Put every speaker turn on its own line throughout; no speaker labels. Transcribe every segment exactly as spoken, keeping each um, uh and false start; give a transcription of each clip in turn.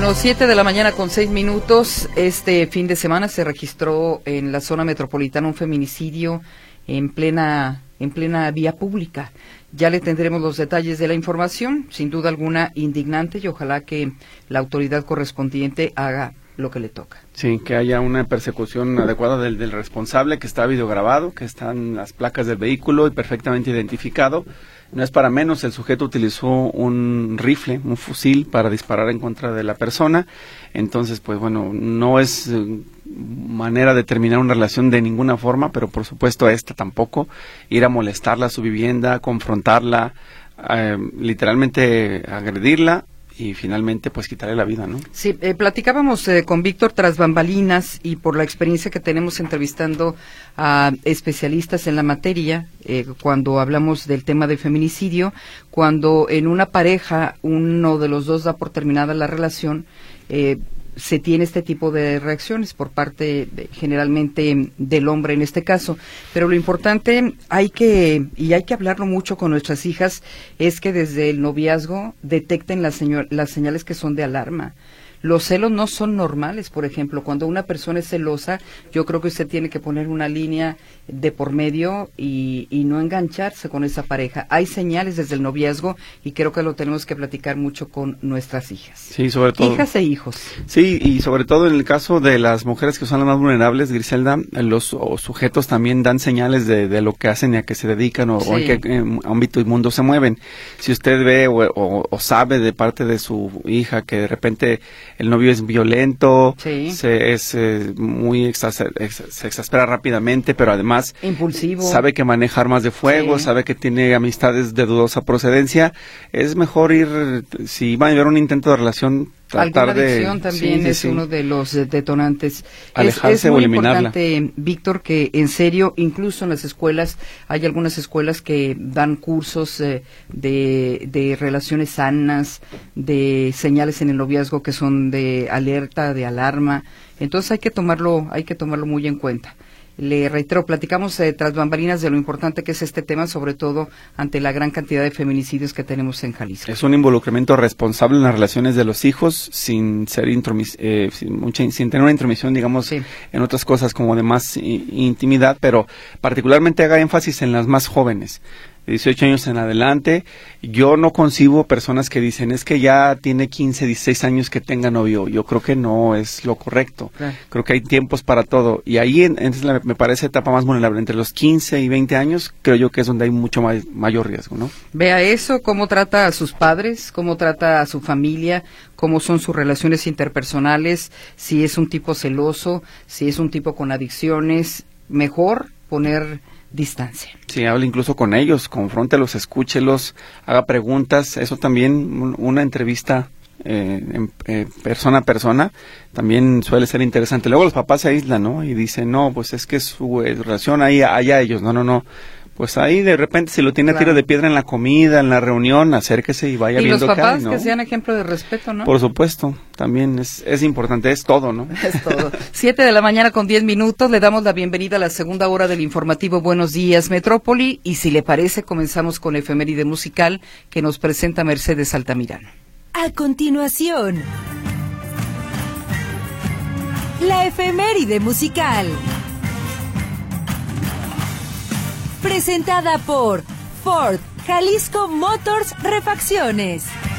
Bueno, siete de la mañana con seis minutos. Este fin de semana se registró en la zona metropolitana un feminicidio en plena, en plena vía pública. Ya le tendremos los detalles de la información, sin duda alguna indignante, y ojalá que la autoridad correspondiente haga lo que le toca.
Sí, que haya una persecución adecuada del, del responsable, que está videograbado, que están las placas del vehículo y perfectamente identificado. No es para menos, el sujeto utilizó un rifle, un fusil para disparar en contra de la persona. Entonces, pues bueno, no es eh, manera de terminar una relación de ninguna forma, pero por supuesto esta tampoco. Ir a molestarla a su vivienda, confrontarla, eh, literalmente agredirla y finalmente pues quitarle la vida, ¿no?
Sí, eh, platicábamos eh, con Víctor tras bambalinas, y por la experiencia que tenemos entrevistando a especialistas en la materia, eh, cuando hablamos del tema de feminicidio, cuando en una pareja uno de los dos da por terminada la relación, eh, se tiene este tipo de reacciones por parte de, generalmente del hombre en este caso, pero lo importante hay que, y hay que hablarlo mucho con nuestras hijas, es que desde el noviazgo detecten las, señor, las señales que son de alarma. Los celos no son normales, por ejemplo, cuando una persona es celosa, yo creo que usted tiene que poner una línea de por medio y, y no engancharse con esa pareja. Hay señales desde el noviazgo y creo que lo tenemos que platicar mucho con nuestras hijas.
Sí, sobre todo.
Hijas e hijos.
Sí, y sobre todo en el caso de las mujeres que son las más vulnerables, Griselda, los sujetos también dan señales de, de lo que hacen y a qué se dedican o, sí. o en qué en ámbito y mundo se mueven. Si usted ve o, o, o sabe de parte de su hija que de repente el novio es violento, sí. se es eh, muy exacer, ex, se exaspera rápidamente, pero además
impulsivo,
sabe que maneja armas de fuego, sí. sabe que tiene amistades de dudosa procedencia, es mejor ir, si va a haber un intento de relación, tratar
Alguna adicción
de,
también
sí,
es
sí,
uno de los detonantes.
Alejarse
es, es muy
o eliminarla.
importante, Víctor, que en serio, incluso en las escuelas, hay algunas escuelas que dan cursos eh, de, de relaciones sanas, de señales en el noviazgo que son de alerta, de alarma. Entonces hay que tomarlo, hay que tomarlo muy en cuenta. Le reitero, platicamos eh, tras bambalinas de lo importante que es este tema, sobre todo ante la gran cantidad de feminicidios que tenemos en Jalisco.
Es un involucramiento responsable en las relaciones de los hijos, sin ser intromis eh, sin, mucha, sin tener una intromisión, digamos, sí. en otras cosas como de más intimidad, pero particularmente haga énfasis en las más jóvenes. De dieciocho años en adelante, yo no concibo personas que dicen, es que ya tiene quince, dieciséis años que tenga novio. Yo creo que no es lo correcto. Claro. Creo que hay tiempos para todo. Y ahí en, en la, me parece etapa más vulnerable. Entre los quince y veinte años, creo yo que es donde hay mucho más, mayor riesgo, ¿no?
Vea eso, cómo trata a sus padres, cómo trata a su familia, cómo son sus relaciones interpersonales, si es un tipo celoso, si es un tipo con adicciones. Mejor poner distancia.
Sí, hable incluso con ellos, confróntelos, escúchelos, haga preguntas. Eso también, una entrevista eh, en, eh, persona a persona, también suele ser interesante. Luego los papás se aíslan, ¿no? Y dicen, no, pues es que su eh, relación ahí, allá ellos. No, no, no. Pues ahí de repente si lo tiene claro. a tiro de piedra en la comida, en la reunión, acérquese y vaya
y
viendo qué hay, ¿no?
Y los papás que sean ejemplo de respeto, ¿no?
Por supuesto, también es, es importante, es todo, ¿no?
Es todo. Siete de la mañana con diez minutos, le damos la bienvenida a la segunda hora del informativo Buenos Días Metrópoli, y si le parece comenzamos con la efeméride musical que nos presenta Mercedes Altamirano.
A continuación, la efeméride musical. Presentada por Ford, Jalisco Motors Refacciones.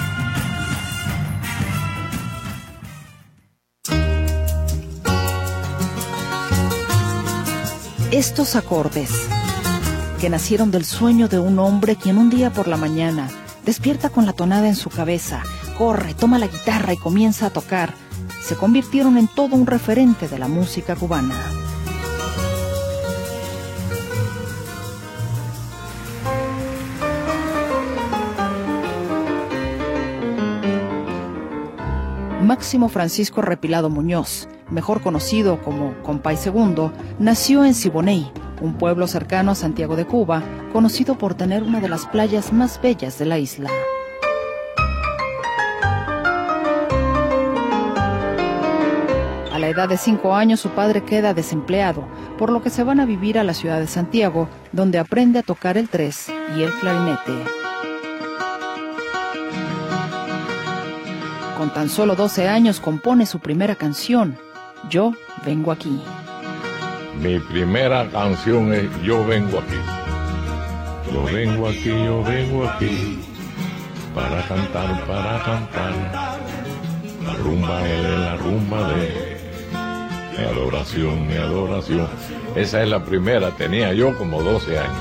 Estos acordes, que nacieron del sueño de un hombre quien un día por la mañana despierta con la tonada en su cabeza, corre, toma la guitarra y comienza a tocar, se convirtieron en todo un referente de la música cubana. Máximo Francisco Repilado Muñoz, mejor conocido como Compay Segundo, nació en Siboney, un pueblo cercano a Santiago de Cuba, conocido por tener una de las playas más bellas de la isla. A la edad de cinco años su padre queda desempleado, por lo que se van a vivir a la ciudad de Santiago, donde aprende a tocar el tres y el clarinete. Con tan solo doce años compone su primera canción, Yo Vengo Aquí.
Mi primera canción es Yo Vengo Aquí. Yo vengo aquí, yo vengo aquí, para cantar, para cantar. La rumba es la rumba de mi adoración, mi adoración. Esa es la primera, tenía yo como doce años.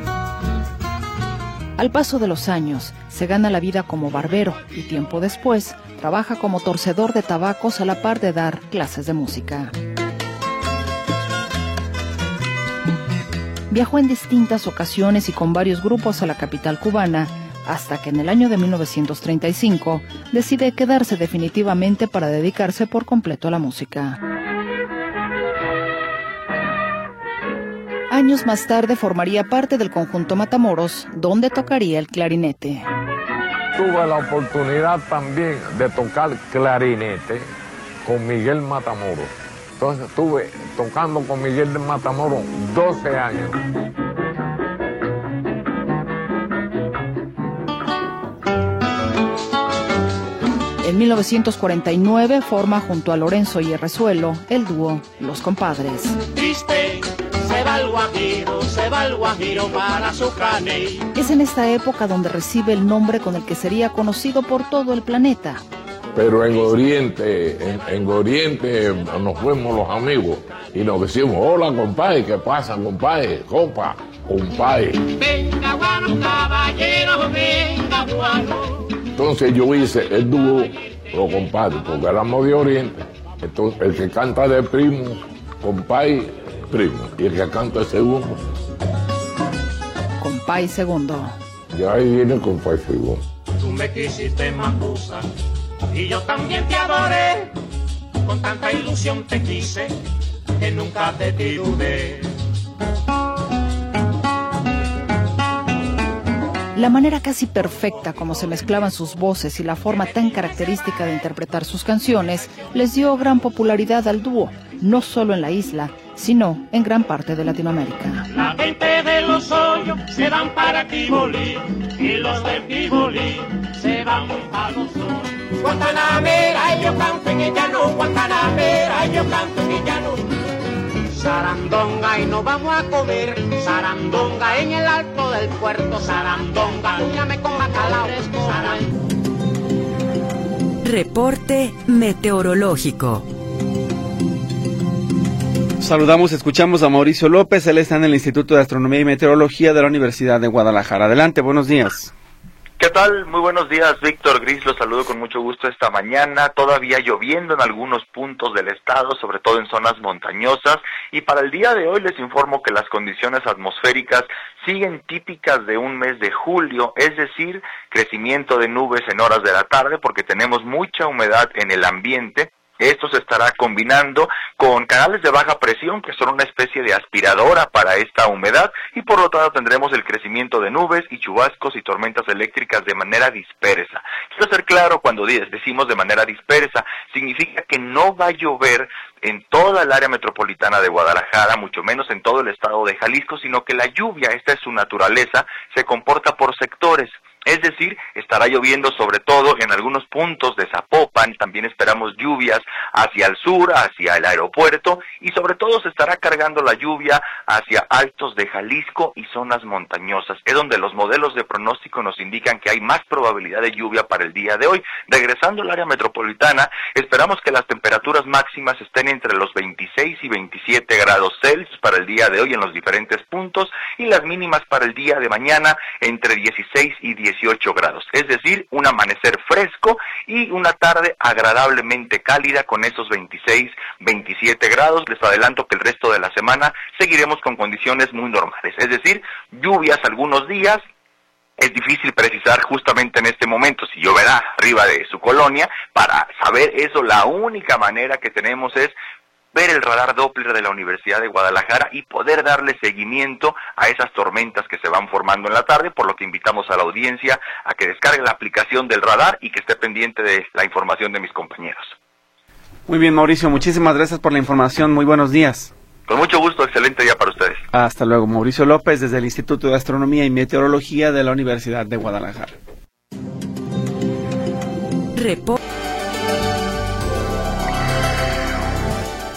Al paso de los años, se gana la vida como barbero y tiempo después, trabaja como torcedor de tabacos a la par de dar clases de música. Viajó en distintas ocasiones y con varios grupos a la capital cubana, hasta que en el año de mil novecientos treinta y cinco decide quedarse definitivamente para dedicarse por completo a la música. Años más tarde formaría parte del conjunto Matamoros, donde tocaría el clarinete.
Tuve la oportunidad también de tocar clarinete con Miguel Matamoros. Entonces estuve tocando con Miguel de Matamoros doce años.
En mil novecientos cuarenta y nueve forma junto a Lorenzo y Herrezuelo el dúo Los Compadres.
Triste, se va el guajiro, se va el guajiro para su caney.
Es en esta época donde recibe el nombre con el que sería conocido por todo el planeta.
Pero en Oriente, en, en Oriente nos fuimos los amigos y nos decimos, hola compadre, ¿qué pasa compadre? Compa, compadre.
Venga guano, caballero, venga guano.
Entonces yo hice el dúo, los compadres, porque éramos de Oriente. Entonces el que canta de primo, compadre, primo. Y el que canta de segundo.
Compay segundo.
Y ahí viene compadre segundo.
Tú me quisiste macusa y yo también te adoré. Con tanta ilusión te quise que nunca te dudé.
La manera casi perfecta como se mezclaban sus voces y la forma tan característica de interpretar sus canciones les dio gran popularidad al dúo, no solo en la isla, sino en gran parte de Latinoamérica.
La gente de los hoyos se van para Tivoli y los de Tivoli se van para los hoyos. Guantanamera, yo canto en el llano, Guantanamera, yo canto en el llano. Sarandonga y nos vamos a comer, sarandonga en el alto del puerto, sarandonga, llame con bacalao, sarandonga.
Reporte meteorológico.
Saludamos, escuchamos a Mauricio López, él está en el Instituto de Astronomía y Meteorología de la Universidad de Guadalajara. Adelante, buenos días.
¿Qué tal? Muy buenos días, Víctor Gris, los saludo con mucho gusto esta mañana, todavía lloviendo en algunos puntos del estado, sobre todo en zonas montañosas, y para el día de hoy les informo que las condiciones atmosféricas siguen típicas de un mes de julio, es decir, crecimiento de nubes en horas de la tarde porque tenemos mucha humedad en el ambiente. Esto se estará combinando con canales de baja presión que son una especie de aspiradora para esta humedad y por lo tanto tendremos el crecimiento de nubes y chubascos y tormentas eléctricas de manera dispersa. Quiero ser claro cuando decimos de manera dispersa, significa que no va a llover en toda el área metropolitana de Guadalajara, mucho menos en todo el estado de Jalisco, sino que la lluvia, esta es su naturaleza, se comporta por sectores. Es decir, estará lloviendo sobre todo en algunos puntos de Zapopan, también esperamos lluvias hacia el sur, hacia el aeropuerto, y sobre todo se estará cargando la lluvia hacia altos de Jalisco y zonas montañosas. Es donde los modelos de pronóstico nos indican que hay más probabilidad de lluvia para el día de hoy. Regresando al área metropolitana, esperamos que las temperaturas máximas estén entre los veintiséis y veintisiete grados Celsius para el día de hoy en los diferentes puntos, y las mínimas para el día de mañana entre dieciséis y dieciocho grados, es decir, un amanecer fresco y una tarde agradablemente cálida con esos veintiséis, veintisiete grados. Les adelanto que el resto de la semana seguiremos con condiciones muy normales, es decir, lluvias algunos días. Es difícil precisar justamente en este momento si lloverá arriba de su colonia. Para saber eso, la única manera que tenemos es ver el radar Doppler de la Universidad de Guadalajara y poder darle seguimiento a esas tormentas que se van formando en la tarde, por lo que invitamos a la audiencia a que descargue la aplicación del radar y que esté pendiente de la información de mis compañeros.
Muy bien, Mauricio, muchísimas gracias por la información, muy buenos días.
Con mucho gusto, excelente día para ustedes.
Hasta luego, Mauricio López, desde el Instituto de Astronomía y Meteorología de la Universidad de Guadalajara.
Repo-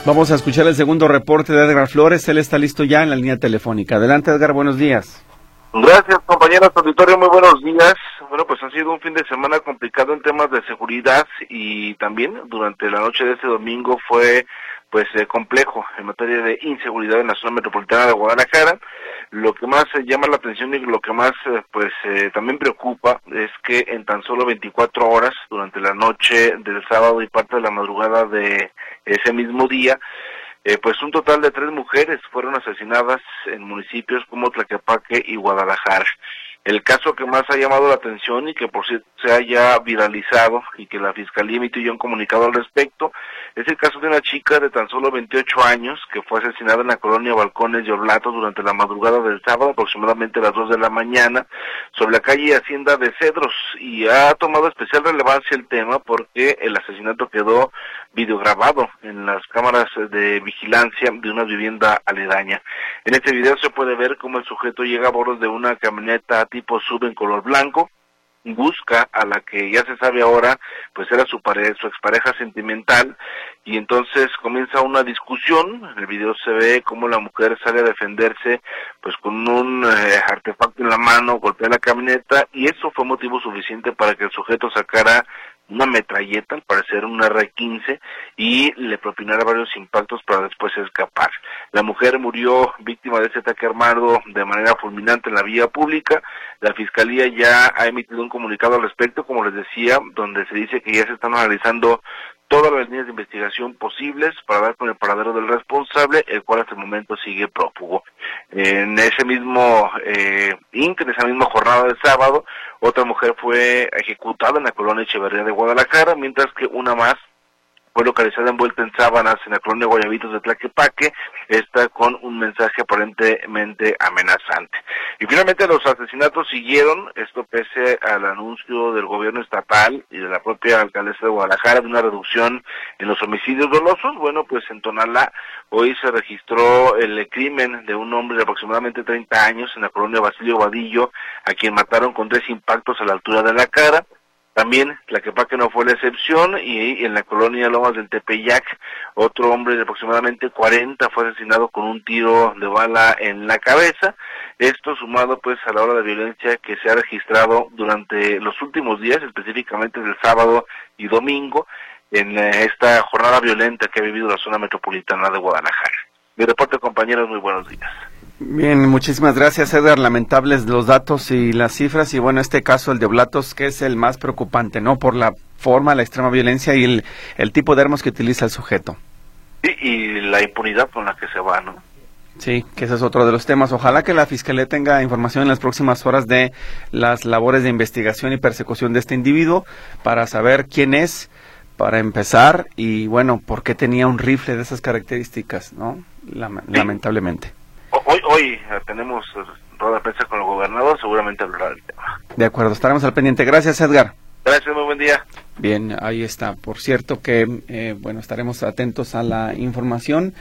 Vamos a escuchar el segundo reporte de Edgar Flores. Él está listo ya en la línea telefónica. Adelante, Edgar, buenos días.
Gracias, compañeros auditorio, muy buenos días. Bueno, pues ha sido un fin de semana complicado en temas de seguridad y también durante la noche de este domingo fue pues eh, complejo en materia de inseguridad en la zona metropolitana de Guadalajara. Lo que más eh, llama la atención y lo que más eh, pues eh, también preocupa es que en tan solo veinticuatro horas durante la noche del sábado y parte de la madrugada de ese mismo día, Eh, pues un total de tres mujeres fueron asesinadas en municipios como Tlaquepaque y Guadalajara. El caso que más ha llamado la atención y que por cierto se haya viralizado y que la Fiscalía emitió ya un comunicado al respecto, es el caso de una chica de tan solo veintiocho años que fue asesinada en la colonia Balcones de Orlato durante la madrugada del sábado, aproximadamente a las dos de la mañana, sobre la calle Hacienda de Cedros, y ha tomado especial relevancia el tema porque el asesinato quedó videograbado en las cámaras de vigilancia de una vivienda aledaña. En este video se puede ver cómo el sujeto llega a bordo de una camioneta tipo sub en color blanco, busca a la que ya se sabe ahora pues era su pareja, su expareja sentimental, y entonces comienza una discusión. En el video se ve cómo la mujer sale a defenderse pues con un eh, artefacto en la mano, golpea la camioneta, y eso fue motivo suficiente para que el sujeto sacara una metralleta, al parecer una erre quince, y le propinara varios impactos para después escapar. La mujer murió víctima de ese ataque armado de manera fulminante en la vía pública. La Fiscalía ya ha emitido un comunicado al respecto, como les decía, donde se dice que ya se están analizando todas las líneas de investigación posibles para dar con el paradero del responsable, el cual hasta el momento sigue prófugo. En ese mismo eh, inter, en esa misma jornada de sábado, otra mujer fue ejecutada en la colonia Echeverría de Guadalajara, mientras que una más fue localizada envuelta en sábanas en la colonia Guayabitos de Tlaquepaque, esta con un mensaje aparentemente amenazante. Y finalmente los asesinatos siguieron, esto pese al anuncio del gobierno estatal y de la propia alcaldesa de Guadalajara de una reducción en los homicidios dolosos. Bueno, pues en Tonalá hoy se registró el crimen de un hombre de aproximadamente treinta años en la colonia Basilio Vadillo, a quien mataron con tres impactos a la altura de la cara. También Tlaquepaque no fue la excepción, y en la colonia Lomas del Tepeyac, otro hombre de aproximadamente cuarenta fue asesinado con un tiro de bala en la cabeza. Esto sumado pues a la ola de violencia que se ha registrado durante los últimos días, específicamente del sábado y domingo, en esta jornada violenta que ha vivido la zona metropolitana de Guadalajara. Mi reporte, compañeros, muy buenos días.
Bien, muchísimas gracias, Edgar. Lamentables los datos y las cifras, y bueno, este caso, el de Oblatos, que es el más preocupante, ¿no? Por la forma, la extrema violencia y el, el tipo de armas que utiliza el sujeto.
Sí, y la impunidad con la que se va, ¿no?
Sí, que ese es otro de los temas. Ojalá que la Fiscalía tenga información en las próximas horas de las labores de investigación y persecución de este individuo para saber quién es, para empezar, y bueno, por qué tenía un rifle de esas características, ¿no? Lam- sí. Lamentablemente.
Hoy, hoy tenemos rueda de prensa con el gobernador, seguramente hablará del tema.
De acuerdo, estaremos al pendiente. Gracias, Edgar.
Gracias, muy buen día.
Bien, ahí está. Por cierto que, eh, bueno, estaremos atentos a la información.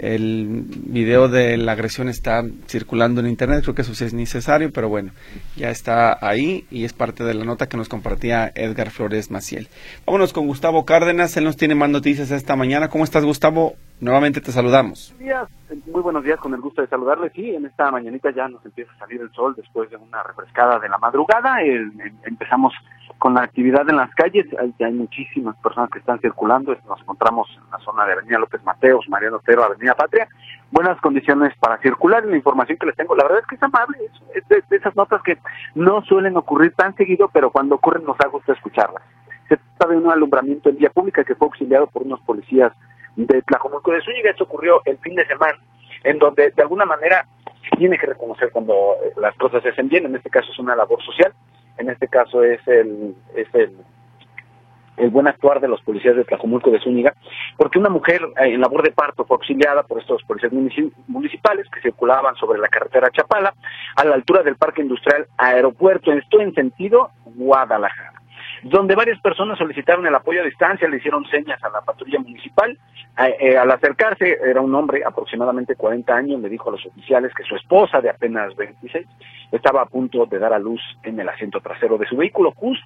El video de la agresión está circulando en internet, creo que eso sí es necesario, pero bueno, ya está ahí y es parte de la nota que nos compartía Edgar Flores Maciel. Vámonos con Gustavo Cárdenas, él nos tiene más noticias esta mañana. ¿Cómo estás, Gustavo? Nuevamente te saludamos.
Buenos días, muy buenos días, con el gusto de saludarles. Sí, en esta mañanita ya nos empieza a salir el sol después de una refrescada de la madrugada. El, el, empezamos con la actividad en las calles, hay, hay muchísimas personas que están circulando. Nos encontramos en la zona de Avenida López Mateos, Mariano Otero, Avenida Patria. Buenas condiciones para circular, y la información que les tengo, la verdad es que es amable, es, es de, de esas notas que no suelen ocurrir tan seguido, pero cuando ocurren nos da gusto escucharlas. Se trata de un alumbramiento en vía pública que fue auxiliado por unos policías de Tlajomulco de Zúñiga. Esto ocurrió el fin de semana, en donde de alguna manera tiene que reconocer cuando las cosas se hacen bien. En este caso es una labor social, en este caso es el es el, el buen actuar de los policías de Tlajomulco de Zúñiga, porque una mujer eh, en labor de parto fue auxiliada por estos policías municipales que circulaban sobre la carretera Chapala a la altura del Parque Industrial Aeropuerto, esto en sentido Guadalajara, donde varias personas solicitaron el apoyo a distancia, le hicieron señas a la patrulla municipal. Eh, eh, al acercarse, era un hombre aproximadamente cuarenta años, le dijo a los oficiales que su esposa, de apenas veintiséis, estaba a punto de dar a luz en el asiento trasero de su vehículo, justo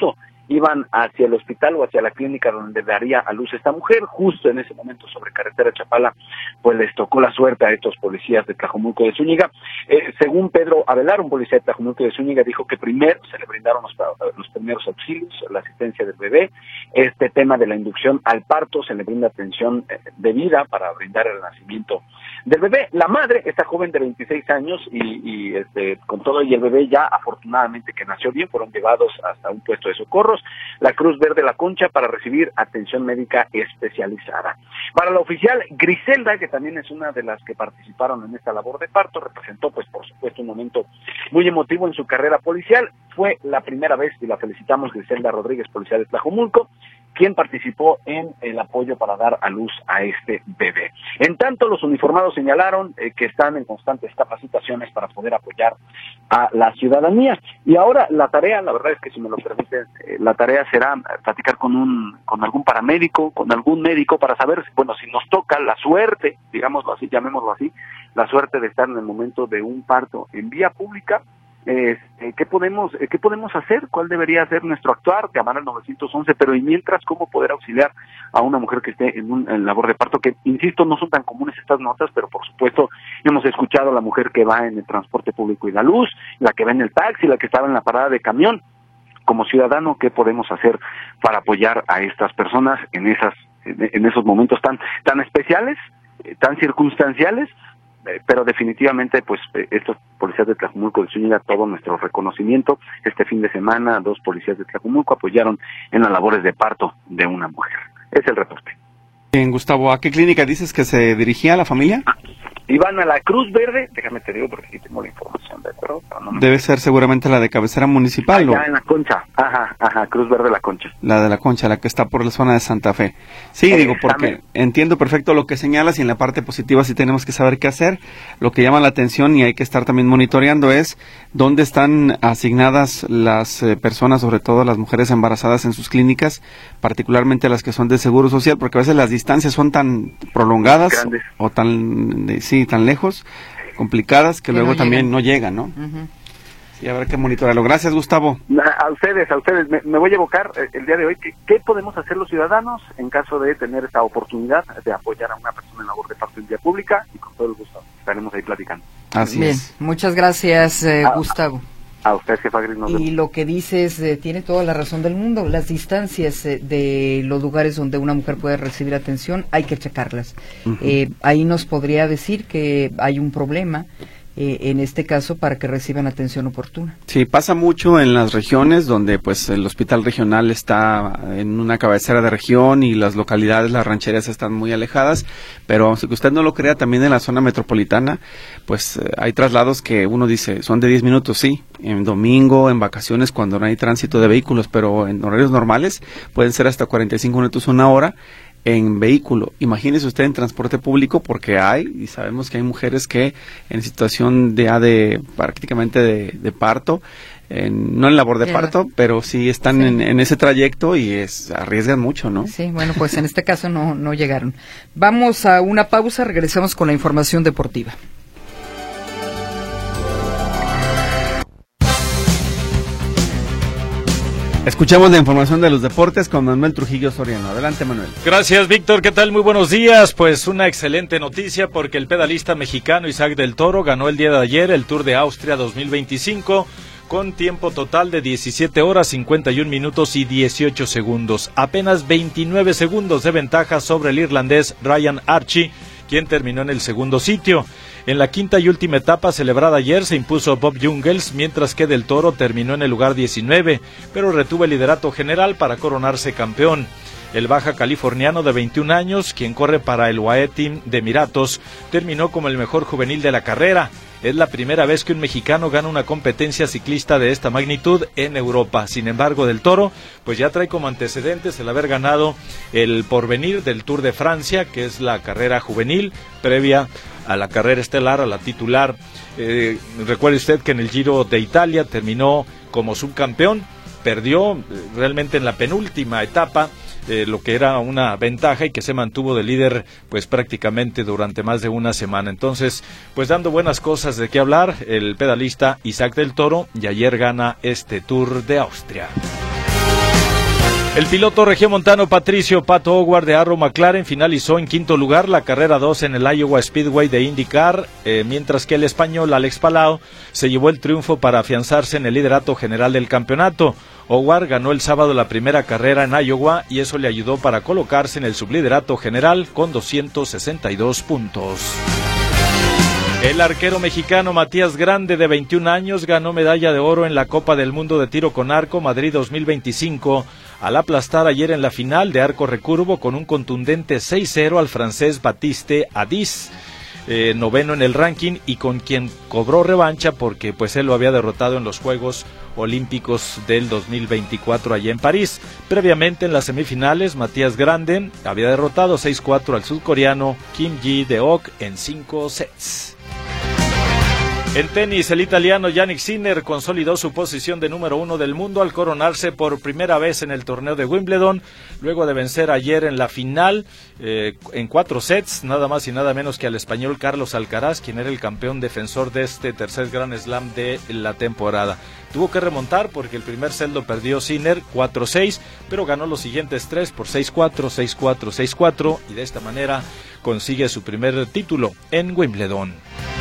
iban hacia el hospital o hacia la clínica donde daría a luz esta mujer. Justo en ese momento, sobre carretera Chapala, pues les tocó la suerte a estos policías de Tlajomulco de Zúñiga. Eh, según Pedro Avelar, un policía de Tlajomulco de Zúñiga, dijo que primero se le brindaron los, los primeros auxilios, la asistencia del bebé. Este tema de la inducción al parto, se le brinda atención eh, debida para brindar el nacimiento del bebé. La madre, esta joven de veintiséis años, y, y este, con todo y el bebé ya afortunadamente que nació bien, fueron llevados hasta un puesto de socorros, la Cruz Verde La Concha, para recibir atención médica especializada. Para la oficial Griselda, que también es una de las que participaron en esta labor de parto, representó pues por supuesto un momento muy emotivo en su carrera policial. Fue la primera vez, y la felicitamos, Griselda Rodríguez, policía de Tlajomulco, quien participó en el apoyo para dar a luz a este bebé. En tanto, los uniformados señalaron eh, que están en constantes capacitaciones para poder apoyar a la ciudadanía. Y ahora la tarea, la verdad es que si me lo permiten, eh, la tarea será platicar con un con algún paramédico, con algún médico, para saber, bueno, si nos toca la suerte, digámoslo así, llamémoslo así, la suerte de estar en el momento de un parto en vía pública. Eh, ¿qué podemos eh, qué podemos hacer? ¿Cuál debería ser nuestro actuar? Llamar al nueve once, pero y mientras, ¿cómo poder auxiliar a una mujer que esté en un en labor de parto? Que, insisto, no son tan comunes estas notas, pero por supuesto hemos escuchado a la mujer que va en el transporte público y da luz, la que va en el taxi, la que estaba en la parada de camión. Como ciudadano, ¿qué podemos hacer para apoyar a estas personas en esas en, en esos momentos tan tan especiales, eh, tan circunstanciales? Eh, pero definitivamente, pues, eh, estos policías de Tlajomulco de Zúñiga, todo nuestro reconocimiento. Este fin de semana, dos policías de Tlajomulco apoyaron en las labores de parto de una mujer. Es el reporte.
Bien, Gustavo, ¿a qué clínica dices que se dirigía la familia?
Ah, iban a la Cruz Verde, déjame te digo porque aquí tengo la información, ¿de acuerdo? No me... Debe
ser seguramente la de cabecera municipal.
Allá ¿o? En La Concha, ajá, ajá, Cruz Verde La Concha.
La de La Concha, la que está por la zona de Santa Fe. Sí, eh, digo, porque también entiendo perfecto lo que señalas, y en la parte positiva sí tenemos que saber qué hacer. Lo que llama la atención y hay que estar también monitoreando es dónde están asignadas las eh, personas, sobre todo las mujeres embarazadas en sus clínicas, particularmente las que son de Seguro Social, porque a veces las distancias son tan prolongadas Grandes. o tan, de, sí, tan lejos, complicadas, que, que luego no también no llegan, ¿no? Uh-huh. Sí, habrá que monitorearlo. Gracias, Gustavo.
A ustedes, a ustedes. Me, me voy a evocar eh, el día de hoy. ¿Qué, ¿Qué podemos hacer los ciudadanos en caso de tener esta oportunidad de apoyar a una persona en labor de parto en vía pública? Y con todo el gusto estaremos ahí platicando.
Así
Bien,
es.
Muchas gracias, eh,
a,
Gustavo.
A usted, jefa Gris.
Y lo que dices eh, tiene toda la razón del mundo. Las distancias eh, de los lugares donde una mujer puede recibir atención hay que checarlas. Uh-huh. Eh, ahí nos podría decir que hay un problema, eh, en este caso, para que reciban atención oportuna.
Sí, pasa mucho en las regiones donde pues el hospital regional está en una cabecera de región y las localidades, las rancherías están muy alejadas, pero aunque usted no lo crea, también en la zona metropolitana pues eh, hay traslados que uno dice son de diez minutos, sí, en domingo, en vacaciones, cuando no hay tránsito de vehículos, pero en horarios normales pueden ser hasta cuarenta y cinco minutos, una hora en vehículo. Imagínese usted en transporte público, porque hay, y sabemos que hay mujeres que en situación de, de prácticamente de, de parto, en, no en labor de parto, pero sí están sí. En, en ese trayecto y es arriesgan mucho, ¿no?
Sí, bueno, pues en este caso no, no llegaron. Vamos a una pausa, regresamos con la información deportiva.
Escuchamos la información de los deportes con Manuel Trujillo Soriano. Adelante, Manuel.
Gracias, Víctor. ¿Qué tal? Muy buenos días. Pues una excelente noticia porque el pedalista mexicano Isaac del Toro ganó el día de ayer el Tour de Austria dos mil veinticinco con tiempo total de diecisiete horas, cincuenta y un minutos y dieciocho segundos. Apenas veintinueve segundos de ventaja sobre el irlandés Ryan Archie, quien terminó en el segundo sitio. En la quinta y última etapa celebrada ayer se impuso Bob Jungels, mientras que Del Toro terminó en el lugar diecinueve, pero retuvo el liderato general para coronarse campeón. El baja californiano de veintiún años, quien corre para el U A E Team de Emiratos, terminó como el mejor juvenil de la carrera. Es la primera vez que un mexicano gana una competencia ciclista de esta magnitud en Europa. Sin embargo, Del Toro pues ya trae como antecedentes el haber ganado el Porvenir del Tour de Francia, que es la carrera juvenil previa a la carrera estelar, a la titular. Eh, recuerde usted que en el Giro de Italia terminó como subcampeón, perdió realmente en la penúltima etapa, Eh, lo que era una ventaja, y que se mantuvo de líder pues prácticamente durante más de una semana. Entonces, pues dando buenas cosas de qué hablar el pedalista Isaac del Toro, y ayer gana este Tour de Austria. El piloto regiomontano Patricio Pato Howard de Arrow McLaren finalizó en quinto lugar la carrera dos en el Iowa Speedway de IndyCar, eh, mientras que el español Alex Palau se llevó el triunfo para afianzarse en el liderato general del campeonato. Howard ganó el sábado la primera carrera en Iowa y eso le ayudó para colocarse en el subliderato general con doscientos sesenta y dos puntos. El arquero mexicano Matías Grande, de veintiún años, ganó medalla de oro en la Copa del Mundo de Tiro con Arco Madrid dos mil veinticinco al aplastar ayer en la final de arco recurvo con un contundente seis cero al francés Baptiste Adis, eh, noveno en el ranking y con quien cobró revancha porque pues él lo había derrotado en los Juegos Olímpicos del dos mil veinticuatro allá en París. Previamente en las semifinales, Matías Grande había derrotado seis cuatro al sudcoreano Kim Ji-deok en cinco sets. En tenis, el italiano Jannik Sinner consolidó su posición de número uno del mundo al coronarse por primera vez en el torneo de Wimbledon, luego de vencer ayer en la final eh, en cuatro sets, nada más y nada menos que al español Carlos Alcaraz, quien era el campeón defensor de este tercer Grand Slam de la temporada. Tuvo que remontar porque el primer set lo perdió Sinner cuatro seis, pero ganó los siguientes tres por seis cuatro, seis cuatro, seis cuatro y de esta manera consigue su primer título en Wimbledon.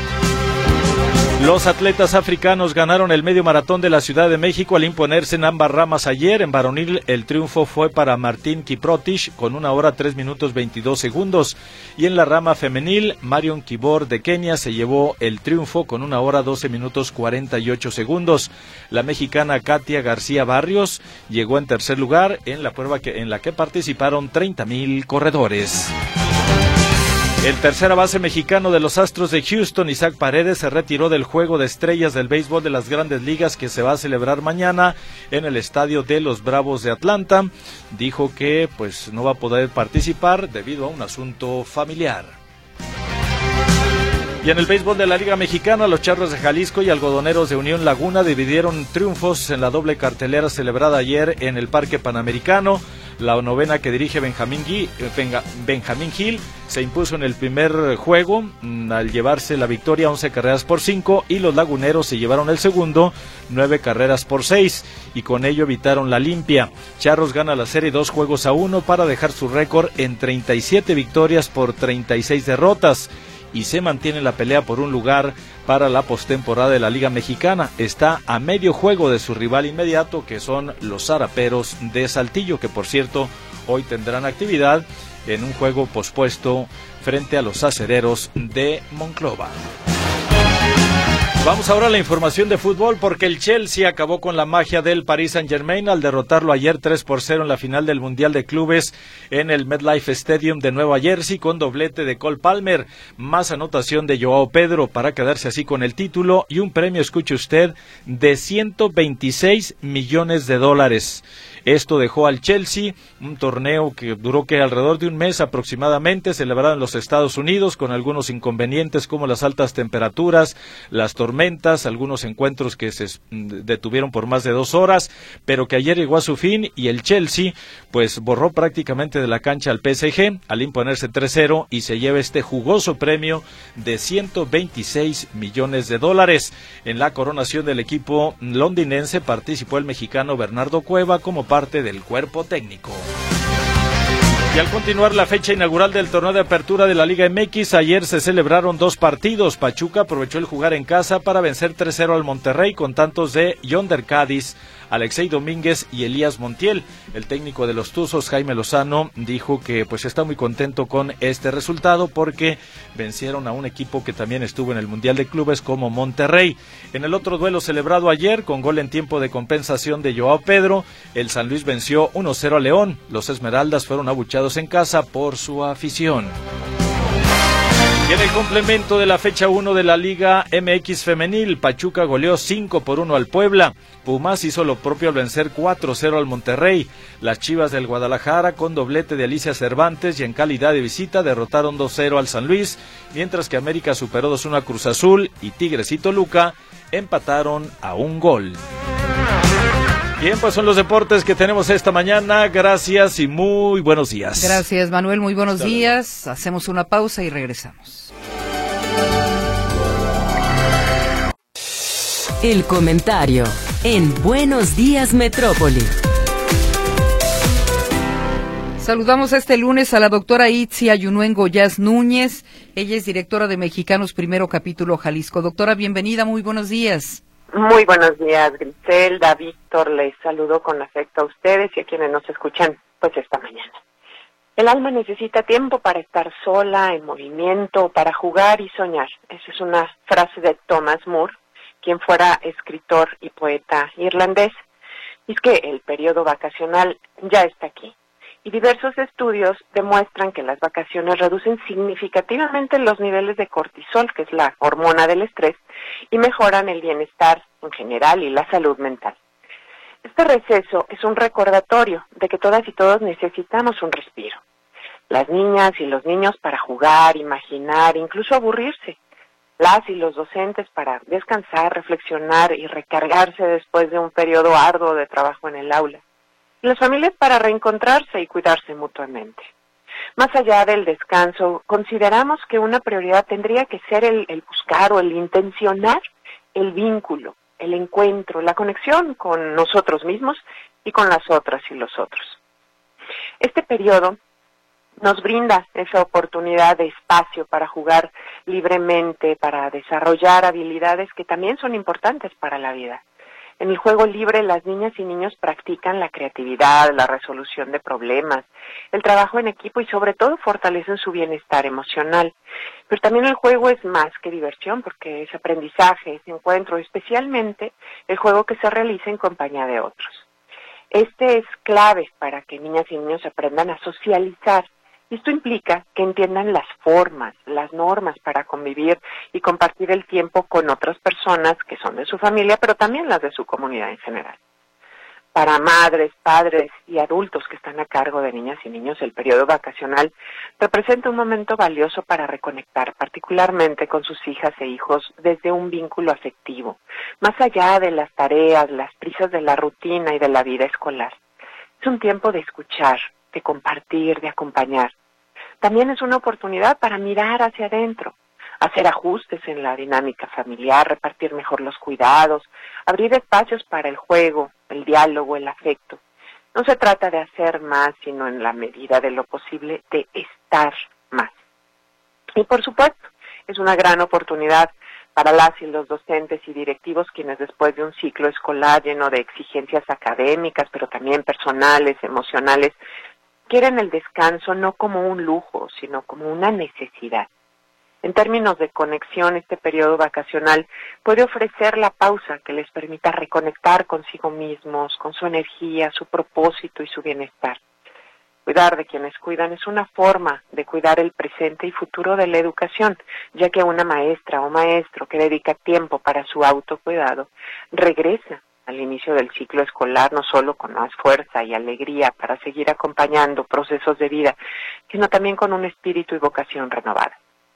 Los atletas africanos ganaron el medio maratón de la Ciudad de México al imponerse en ambas ramas ayer. En varonil el triunfo fue para Martín Kiprotich con una hora tres minutos veintidós segundos y en la rama femenil Marion Kibor de Kenia se llevó el triunfo con una hora doce minutos cuarenta y ocho segundos. La mexicana Katia García Barrios llegó en tercer lugar en la prueba que, en la que participaron treinta mil corredores. El tercera base mexicano de los Astros de Houston, Isaac Paredes, se retiró del Juego de Estrellas del béisbol de las Grandes Ligas que se va a celebrar mañana en el estadio de los Bravos de Atlanta. Dijo que pues no va a poder participar debido a un asunto familiar. Y en el béisbol de la Liga Mexicana, los Charros de Jalisco y Algodoneros de Unión Laguna dividieron triunfos en la doble cartelera celebrada ayer en el Parque Panamericano. La novena que dirige Benjamín Gil, Benjamín Gil se impuso en el primer juego mmm, al llevarse la victoria once carreras por cinco y los laguneros se llevaron el segundo nueve carreras por seis y con ello evitaron la limpia. Charros gana la serie dos juegos a uno para dejar su récord en treinta y siete victorias por treinta y seis derrotas y se mantiene la pelea por un lugar para la postemporada de la Liga Mexicana. Está a medio juego de su rival inmediato, que son los Zaraperos de Saltillo, que por cierto hoy tendrán actividad en un juego pospuesto frente a los Acereros de Monclova. Vamos ahora a la información de fútbol porque el Chelsea acabó con la magia del Paris Saint-Germain al derrotarlo ayer tres por cero en la final del Mundial de Clubes en el MetLife Stadium de Nueva Jersey con doblete de Cole Palmer, más anotación de Joao Pedro para quedarse así con el título y un premio, escuche usted, de ciento veintiséis millones de dólares. Esto dejó al Chelsea un torneo que duró que alrededor de un mes aproximadamente, celebrado en los Estados Unidos con algunos inconvenientes como las altas temperaturas, las tormentas, algunos encuentros que se detuvieron por más de dos horas, pero que ayer llegó a su fin y el Chelsea pues borró prácticamente de la cancha al P S G al imponerse tres cero y se lleva este jugoso premio de ciento veintiséis millones de dólares. En la coronación del equipo londinense participó el mexicano Bernardo Cueva como parte del cuerpo técnico. Y al continuar la fecha inaugural del torneo de apertura de la Liga M X, ayer se celebraron dos partidos. Pachuca aprovechó el jugar en casa para vencer tres cero al Monterrey con tantos de Yonder Cádiz, Alexei Domínguez y Elías Montiel. El técnico de los Tuzos, Jaime Lozano, dijo que pues está muy contento con este resultado porque vencieron a un equipo que también estuvo en el Mundial de Clubes como Monterrey. En el otro duelo celebrado ayer, con gol en tiempo de compensación de Joao Pedro, el San Luis venció uno cero a León. Los Esmeraldas fueron abuchados en casa por su afición. Y en el complemento de la fecha uno de la Liga M X Femenil, Pachuca goleó cinco por uno al Puebla. Pumas hizo lo propio al vencer cuatro cero al Monterrey. Las Chivas del Guadalajara, con doblete de Alicia Cervantes y en calidad de visita, derrotaron dos cero al San Luis, mientras que América superó dos uno a Cruz Azul y Tigres y Toluca empataron a un gol. Bien, pues son los deportes que tenemos esta mañana. Gracias y muy buenos días.
Gracias, Manuel. Muy buenos días. Hacemos una pausa y regresamos.
El comentario en Buenos Días Metrópoli.
Saludamos este lunes a la doctora Itzia Yunuen Goyaz Núñez. Ella es directora de Mexicanos Primero Capítulo Jalisco. Doctora, bienvenida, muy buenos días.
Muy buenos días, Griselda, Víctor, les saludo con afecto a ustedes y a quienes nos escuchan pues esta mañana. El alma necesita tiempo para estar sola, en movimiento, para jugar y soñar. Esa es una frase de Thomas Moore, quien fuera escritor y poeta irlandés. Y es que el periodo vacacional ya está aquí. Y diversos estudios demuestran que las vacaciones reducen significativamente los niveles de cortisol, que es la hormona del estrés, y mejoran el bienestar en general y la salud mental. Este receso es un recordatorio de que todas y todos necesitamos un respiro. Las niñas y los niños para jugar, imaginar, incluso aburrirse. Las y los docentes para descansar, reflexionar y recargarse después de un periodo arduo de trabajo en el aula. Y las familias para reencontrarse y cuidarse mutuamente. Más allá del descanso, consideramos que una prioridad tendría que ser el, el buscar o el intencionar el vínculo, el encuentro, la conexión con nosotros mismos y con las otras y los otros. Este periodo nos brinda esa oportunidad de espacio para jugar libremente, para desarrollar habilidades que también son importantes para la vida. En el juego libre, las niñas y niños practican la creatividad, la resolución de problemas, el trabajo en equipo y sobre todo fortalecen su bienestar emocional. Pero también el juego es más que diversión porque es aprendizaje, es encuentro, especialmente el juego que se realiza en compañía de otros. Este es clave para que niñas y niños aprendan a socializar. Y esto implica que entiendan las formas, las normas para convivir y compartir el tiempo con otras personas que son de su familia, pero también las de su comunidad en general. Para madres, padres y adultos que están a cargo de niñas y niños, el periodo vacacional representa un momento valioso para reconectar, particularmente con sus hijas e hijos, desde un vínculo afectivo, más allá de las tareas, las prisas de la rutina y de la vida escolar. Es un tiempo de escuchar, de compartir, de acompañar. También es una oportunidad para mirar hacia adentro, hacer ajustes en la dinámica familiar, repartir mejor los cuidados, abrir espacios para el juego, el diálogo, el afecto. No se trata de hacer más, sino en la medida de lo posible de estar más. Y por supuesto, es una gran oportunidad para las y los docentes y directivos quienes después de un ciclo escolar lleno de exigencias académicas, pero también personales, emocionales, quieren el descanso no como un lujo, sino como una necesidad. En términos de conexión, este periodo vacacional puede ofrecer la pausa que les permita reconectar consigo mismos, con su energía, su propósito y su bienestar. Cuidar de quienes cuidan es una forma de cuidar el presente y futuro de la educación, ya que una maestra o maestro que dedica tiempo para su autocuidado regresa al inicio del ciclo escolar, no solo con más fuerza y alegría para seguir acompañando procesos de vida, sino también con un espíritu y vocación renovada.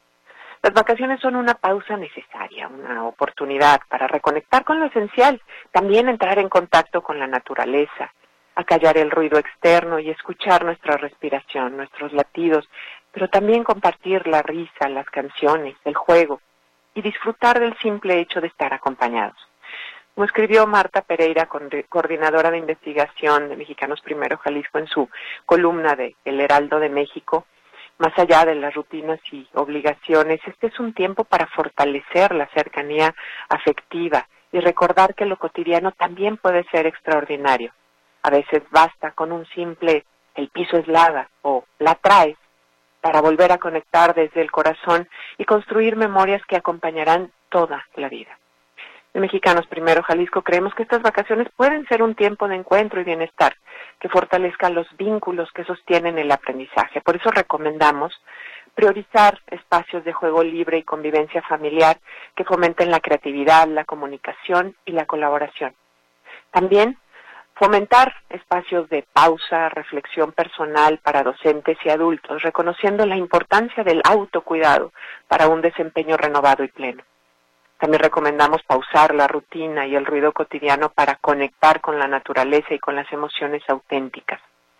Las vacaciones son una pausa necesaria, una oportunidad para reconectar con lo esencial, también entrar en contacto con la naturaleza, acallar el ruido externo y escuchar nuestra respiración, nuestros latidos, pero también compartir la risa, las canciones, el juego y disfrutar del simple hecho de estar acompañados. Como escribió Marta Pereira, coordinadora de investigación de Mexicanos Primero Jalisco, en su columna de El Heraldo de México, más allá de las rutinas y obligaciones, este es un tiempo para fortalecer la cercanía afectiva y recordar que lo cotidiano también puede ser extraordinario. A veces basta con un simple "el piso es lava" o "la traes" para volver a conectar desde el corazón y construir memorias que acompañarán toda la vida. En Mexicanos Primero Jalisco creemos que estas vacaciones pueden ser un tiempo de encuentro y bienestar que fortalezca los vínculos que sostienen el aprendizaje. Por eso recomendamos priorizar espacios de juego libre y convivencia familiar que fomenten la creatividad, la comunicación y la colaboración. También fomentar espacios de pausa, reflexión personal para docentes y adultos, reconociendo la importancia del autocuidado para un desempeño renovado y pleno. También recomendamos pausar la rutina y el ruido cotidiano para conectar con la naturaleza y con las emociones auténticas.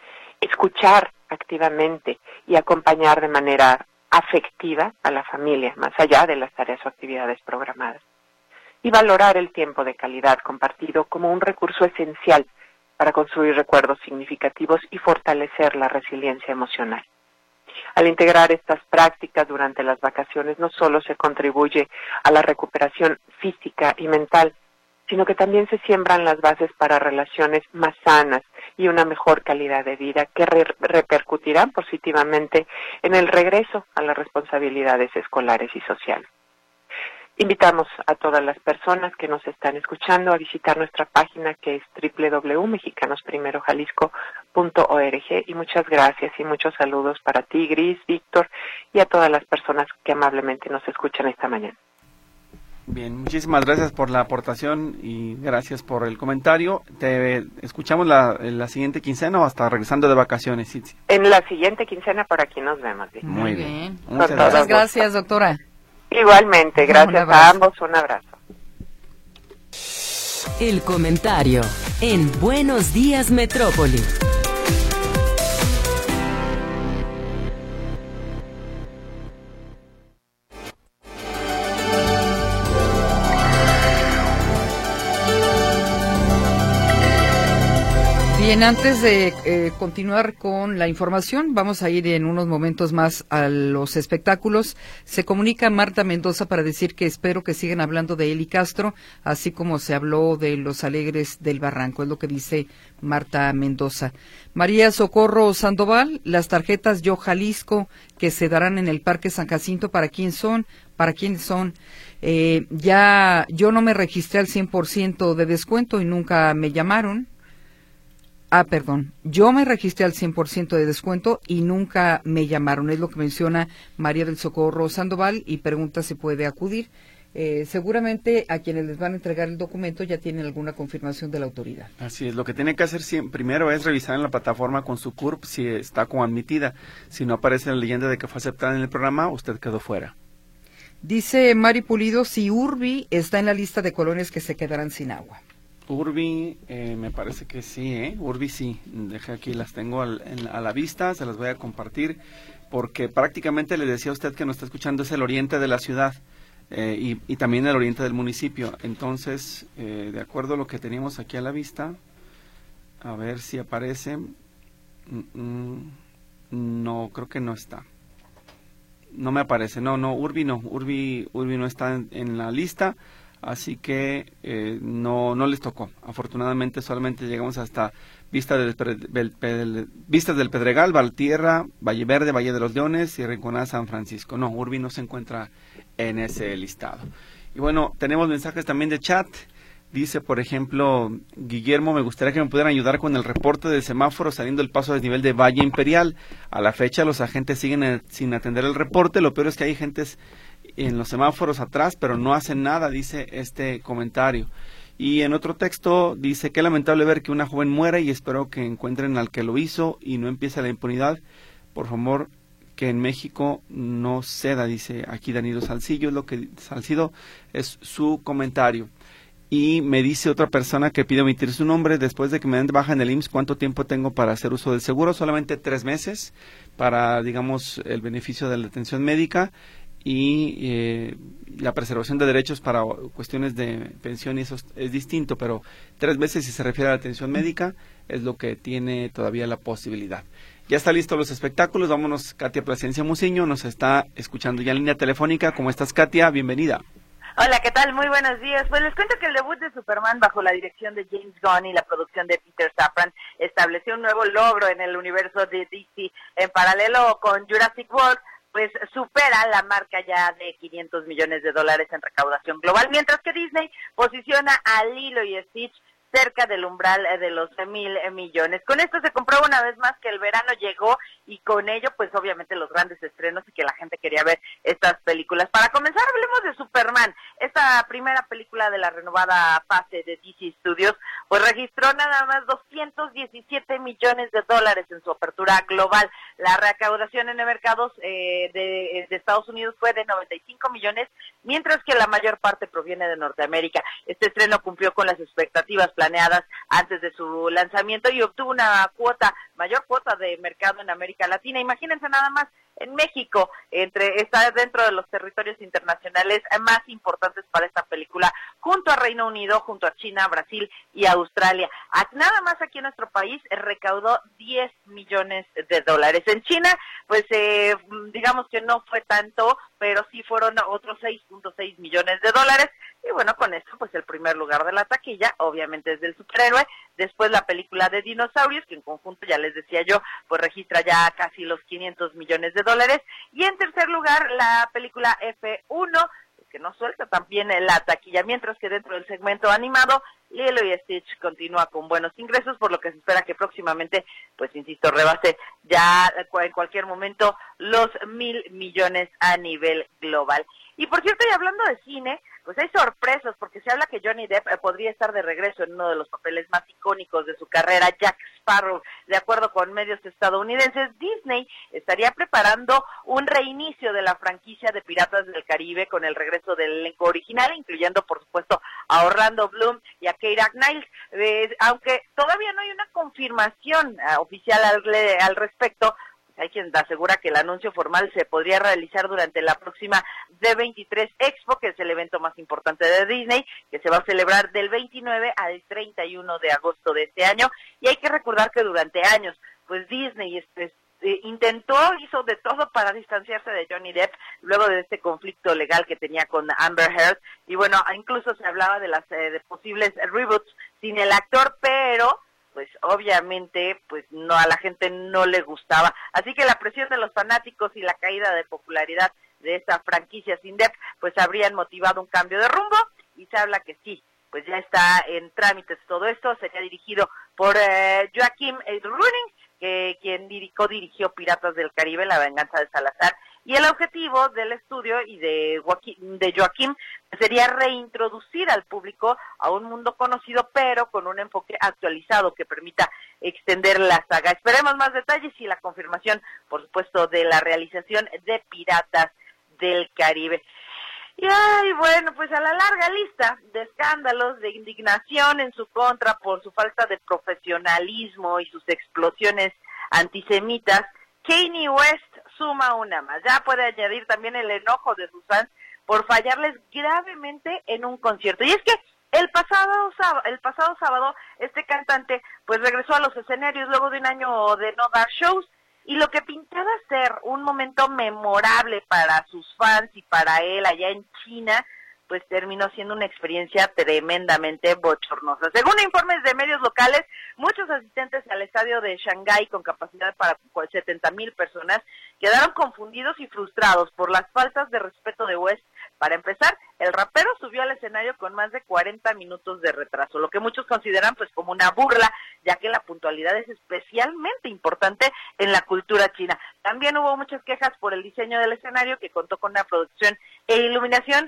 Escuchar activamente y acompañar de manera afectiva a la familia, más allá de las tareas o actividades programadas. Y valorar el tiempo de calidad compartido como un recurso esencial para construir recuerdos significativos y fortalecer la resiliencia emocional. Al integrar estas prácticas durante las vacaciones, no solo se contribuye a la recuperación física y mental, sino que también se siembran las bases para relaciones más sanas y una mejor calidad de vida que re- repercutirán positivamente en el regreso a las responsabilidades escolares y sociales. Invitamos a todas las personas que nos están escuchando a visitar nuestra página, que es doble u doble u doble u punto mexicanos primero jalisco punto org, y muchas gracias y muchos saludos para ti, Gris, Víctor, y a todas las personas que amablemente nos escuchan esta mañana.
Bien, muchísimas gracias por la aportación y gracias por el comentario. Te escuchamos la, la siguiente quincena o hasta regresando de vacaciones, Itzi.
En la siguiente quincena por aquí nos vemos. ¿Sí?
Muy bien.
Muchas
Muchas
gracias.
gracias, doctora.
Igualmente, gracias a ambos, un abrazo.
El comentario en Buenos Días Metrópoli.
Bien, antes de eh, continuar con la información, vamos a ir en unos momentos más a los espectáculos. Se comunica Marta Mendoza para decir que espero que sigan hablando de Eli Castro, así como se habló de los Alegres del Barranco, es lo que dice Marta Mendoza. María Socorro Sandoval, las tarjetas Yo Jalisco que se darán en el Parque San Jacinto, ¿para quién son? ¿Para quiénes son? Eh, ya yo no me registré al cien por ciento de descuento y nunca me llamaron. Ah, perdón, yo me registré al cien por ciento de descuento y nunca me llamaron, es lo que menciona María del Socorro Sandoval, y pregunta si puede acudir. Eh, seguramente a quienes les van a entregar el documento ya tienen alguna confirmación de la autoridad.
Así es, lo que tiene que hacer siempre, primero es revisar en la plataforma con su C U R P si está como admitida. Si no aparece la leyenda de que fue aceptada en el programa, usted quedó fuera.
Dice Mari Pulido si Urbi está en la lista de colonias que se quedarán sin agua.
Urbi, eh, me parece que sí, ¿eh? Urbi sí, deje aquí, las tengo al, en, a la vista, se las voy a compartir, porque prácticamente le decía a usted que nos está escuchando, es el oriente de la ciudad eh, y, y también el oriente del municipio. Entonces, eh, de acuerdo a lo que teníamos aquí a la vista, a ver si aparece, mm, mm, no, creo que no está. No me aparece, no, no, Urbi no, Urbi, Urbi no está en, en la lista. Así que eh, no no les tocó. Afortunadamente solamente llegamos hasta Vista del, del, del, Vistas del Pedregal, Valtierra, Valle Verde, Valle de los Leones y Rinconada San Francisco. No, Urbi no se encuentra en ese listado. Y bueno, tenemos mensajes también de chat. Dice, por ejemplo, Guillermo, me gustaría que me pudieran ayudar con el reporte del semáforo saliendo el paso a desnivel de Valle Imperial. A la fecha los agentes siguen eh, sin atender el reporte. Lo peor es que hay agentes en los semáforos atrás, pero no hacen nada, dice este comentario. Y en otro texto dice, qué lamentable ver que una joven muera y espero que encuentren al que lo hizo y no empiece la impunidad. Por favor, que en México no ceda, dice aquí Danilo Salcido, es lo que Salcido es su comentario. Y me dice otra persona que pide omitir su nombre, después de que me den de baja en el I M S S, ¿cuánto tiempo tengo para hacer uso del seguro? Solamente tres meses para, digamos, el beneficio de la atención médica y eh, la preservación de derechos para cuestiones de pensión, y eso es, es distinto, pero tres meses si se refiere a la atención médica es lo que tiene todavía la posibilidad. Ya está listo los espectáculos, vámonos. Katia Plasencia Muciño nos está escuchando ya en línea telefónica. ¿Cómo estás, Katia? Bienvenida.
Hola, ¿qué tal? Muy buenos días. Pues les cuento que el debut de Superman bajo la dirección de James Gunn y la producción de Peter Safran estableció un nuevo logro en el universo de D C. En paralelo con Jurassic World, pues supera la marca ya de quinientos millones de dólares en recaudación global, mientras que Disney posiciona a Lilo y Stitch cerca del umbral de los mil millones. Con esto se comprueba una vez más que el verano llegó y con ello, pues obviamente los grandes estrenos y que la gente quería ver estas películas. Para comenzar, hablemos de Superman. Esta primera película de la renovada fase de D C Studios, pues registró nada más doscientos diecisiete millones de dólares en su apertura global. La recaudación en mercados eh, de, de Estados Unidos fue de noventa y cinco millones, mientras que la mayor parte proviene de Norteamérica. Este estreno cumplió con las expectativas planeadas antes de su lanzamiento y obtuvo una cuota, mayor cuota de mercado en América Latina. Imagínense nada más, en México, entre está dentro de los territorios internacionales más importantes para esta película, junto a Reino Unido, junto a China, Brasil y Australia. Nada más aquí en nuestro país recaudó diez millones de dólares. En China, pues eh, digamos que no fue tanto, pero sí fueron otros seis punto seis millones de dólares. Y bueno, con esto, pues el primer lugar de la taquilla, obviamente es del superhéroe. Después la película de dinosaurios, que en conjunto, ya les decía yo, pues registra ya casi los quinientos millones de dólares. Y en tercer lugar, la película F uno, que no suelta también la taquilla, mientras que dentro del segmento animado, Lilo y Stitch continúa con buenos ingresos, por lo que se espera que próximamente, pues insisto, rebase ya en cualquier momento los mil millones a nivel global. Y por cierto, y hablando de cine, pues hay sorpresas, porque se habla que Johnny Depp eh, podría estar de regreso en uno de los papeles más icónicos de su carrera, Jack Sparrow. De acuerdo con medios estadounidenses, Disney estaría preparando un reinicio de la franquicia de Piratas del Caribe con el regreso del elenco original, incluyendo, por supuesto, a Orlando Bloom y a Keira Knightley. Eh, aunque todavía no hay una confirmación eh, oficial al, al respecto, hay quien asegura que el anuncio formal se podría realizar durante la próxima D veintitrés Expo, que es el evento más importante de Disney, que se va a celebrar del veintinueve al treinta y uno de agosto de este año. Y hay que recordar que durante años, pues Disney este, eh, intentó, hizo de todo para distanciarse de Johnny Depp, luego de este conflicto legal que tenía con Amber Heard. Y bueno, incluso se hablaba de las eh, de posibles reboots sin el actor, pero pues obviamente pues no, a la gente no le gustaba. Así que la presión de los fanáticos y la caída de popularidad de esta franquicia sin Depp pues habrían motivado un cambio de rumbo, y se habla que sí, pues ya está en trámites todo esto. Sería dirigido por eh, Joaquim Roening, que quien dirigió, dirigió Piratas del Caribe, La Venganza de Salazar, y el objetivo del estudio y de Joaquim, de Joaquim sería reintroducir al público a un mundo conocido, pero con un enfoque actualizado que permita extender la saga. Esperemos más detalles y la confirmación, por supuesto, de la realización de Piratas del Caribe. Y ay, bueno, pues a la larga lista de escándalos, de indignación en su contra por su falta de profesionalismo y sus explosiones antisemitas, Kanye West suma una más. Ya puede añadir también el enojo de sus fans por fallarles gravemente en un concierto. Y es que el pasado sábado, el pasado sábado este cantante pues regresó a los escenarios luego de un año de no dar shows, y lo que pintaba ser un momento memorable para sus fans y para él allá en China, pues terminó siendo una experiencia tremendamente bochornosa. Según informes de medios locales, muchos asistentes al estadio de Shanghái, con capacidad para setenta mil personas, quedaron confundidos y frustrados por las faltas de respeto de West. Para empezar, el rapero subió al escenario con más de cuarenta minutos de retraso, lo que muchos consideran pues como una burla, ya que la puntualidad es especialmente importante en la cultura china. También hubo muchas quejas por el diseño del escenario, que contó con una producción e iluminación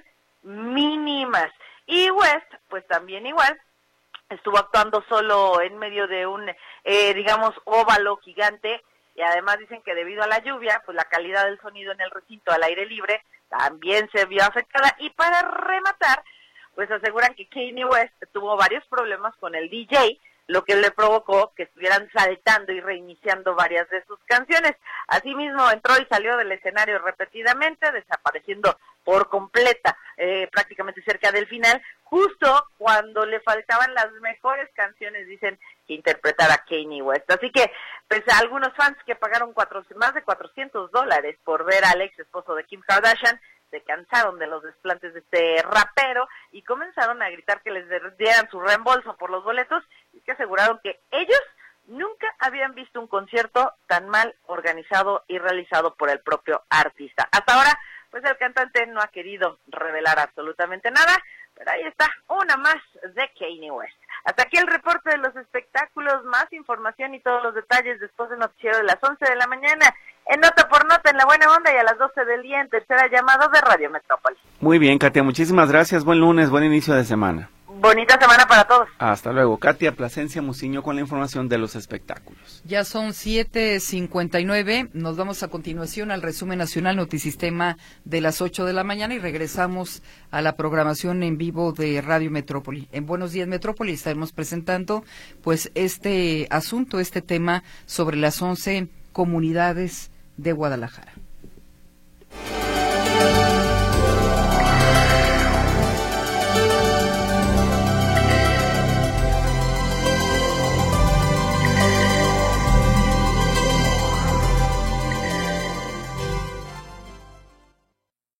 mínimas. Y West, pues también igual, estuvo actuando solo en medio de un, eh, digamos, óvalo gigante, y además dicen que debido a la lluvia, pues la calidad del sonido en el recinto al aire libre también se vio afectada. Y para rematar, pues aseguran que Kanye West tuvo varios problemas con el D J, lo que le provocó que estuvieran saltando y reiniciando varias de sus canciones. Asimismo, entró y salió del escenario repetidamente, desapareciendo por completa, eh, prácticamente cerca del final, justo cuando le faltaban las mejores canciones, dicen, que interpretar a Kanye West. Así que, pues a algunos fans que pagaron cuatro, más de cuatrocientos dólares por ver al ex esposo de Kim Kardashian, se cansaron de los desplantes de este rapero y comenzaron a gritar que les dieran su reembolso por los boletos, y que aseguraron que ellos nunca habían visto un concierto tan mal organizado y realizado por el propio artista. Hasta ahora, pues el cantante no ha querido revelar absolutamente nada, pero ahí está, una más de Kanye West. Hasta aquí el reporte de los espectáculos, más información y todos los detalles después del noticiero de las once de la mañana, en Nota por Nota, en La Buena Onda, y a las doce del día en Tercera Llamada de Radio Metrópoli.
Muy bien, Katia, muchísimas gracias, buen lunes, buen inicio de semana.
Bonita semana para todos.
Hasta luego. Katia Plasencia Muciño con la información de los espectáculos.
Ya son siete cincuenta y nueve, nos vamos a continuación al resumen nacional Notisistema de las ocho de la mañana y regresamos a la programación en vivo de Radio Metrópoli. En Buenos Días Metrópoli estaremos presentando pues este asunto, este tema sobre las once comunidades de Guadalajara.